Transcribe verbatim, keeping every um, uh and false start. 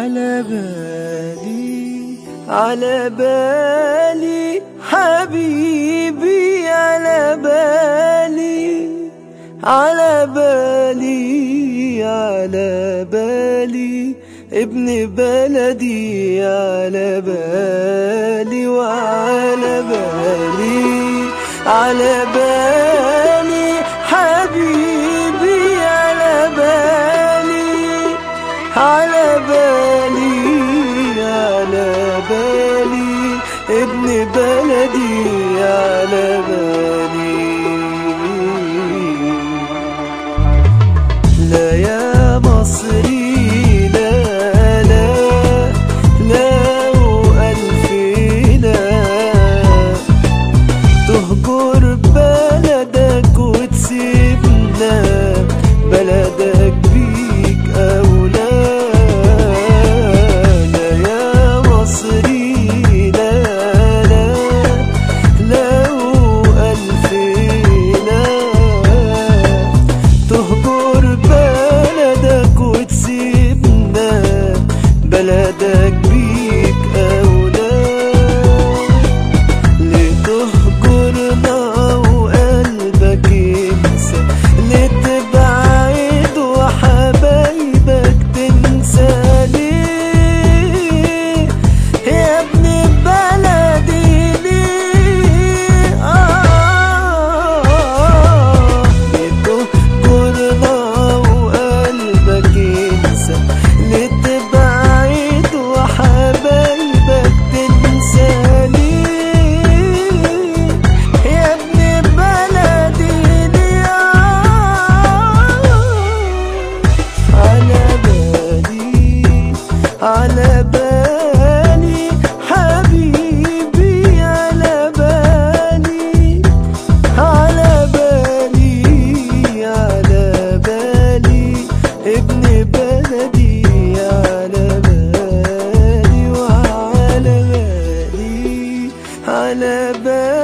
على بالي على بالي حبيبي، على بالي على بالي على بالي ابن بلدي، على بالي وعلى بالي على بالي حبيبي، على بالي على بالي على بالي ابن بلدي، على بالي. لا يا مصري لا لا لا وألف لا، تهجر بلدك وتسيبنا بلدك بيك أولى. لا يا مصري لا لا لا وألف لا، تهجر بلدك وتسيبنا بلدك بيك أولى. ليه تهجرنا وقلبك ينسى، ليه تبعد وحبايبك تنسى، ليه يا ابن بلدي ليه؟ آه ليه تهجرنا وقلبك ينسى، ليه تبعد وحبايبك تنسى، ليه يا ابن بلدي ليه؟ على بالي على بالي حبيبي، على بالي على بالي على بالي ابن بلدي، على بالي وعلى بالي على بالي.